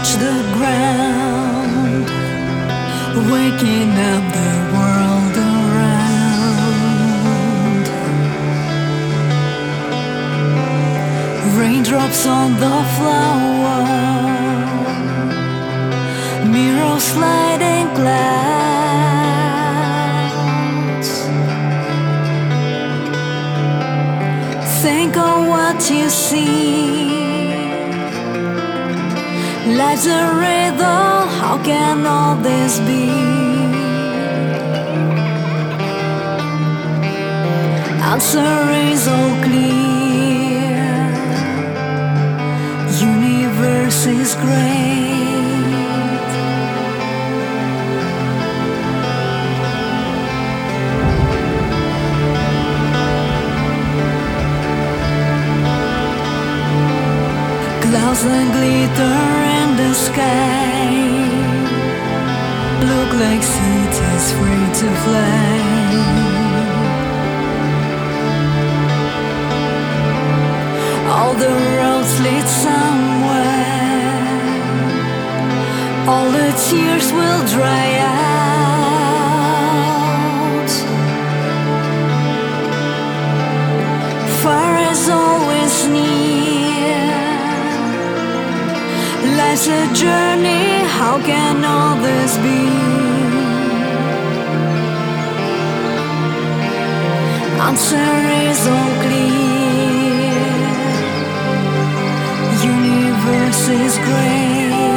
touch the ground, waking up the world around. Raindrops on the flower, mirrors sliding clouds. Think of what you see. Life's a riddle, how can all this be? Answer is all clear. Universe is great. Clouds that glitter in the sky look like cities free to fly. All the roads lead somewhere, all the tears will dry out. Far is always near. Life's a journey, how can all this be? Answer is all clear. Universe is great.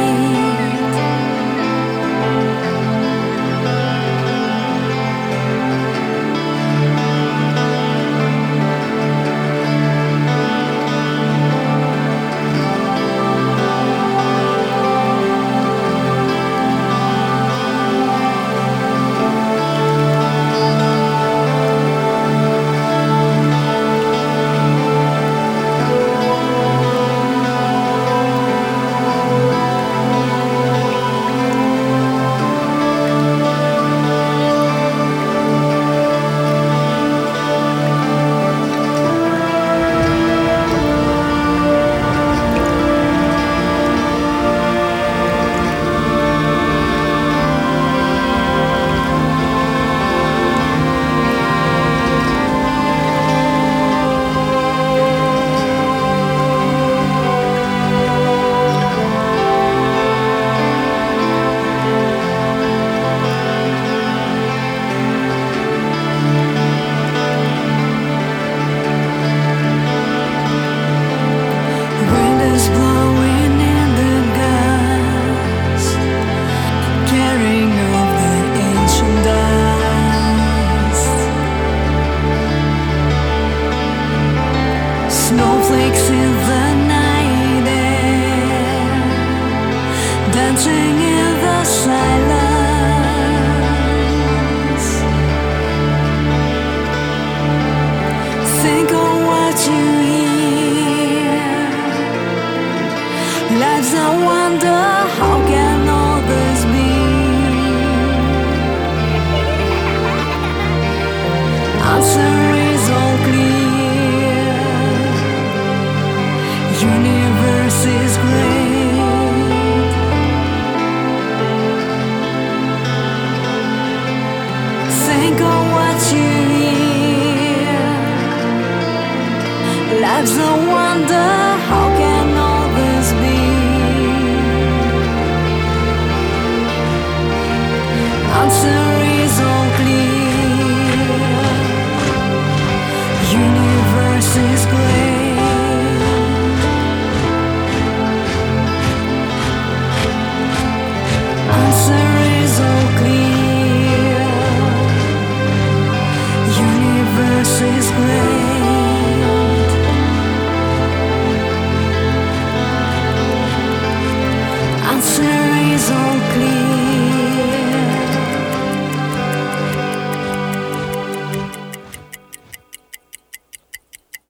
Blowing in the gust, carrying off the ancient dust. Snowflakes in the night air, dancing in the silence. Think of what you hear. Life's a wonder, how can all this be? Answer is all clear. Universe is great. Think of what you hear. Life's a wonder.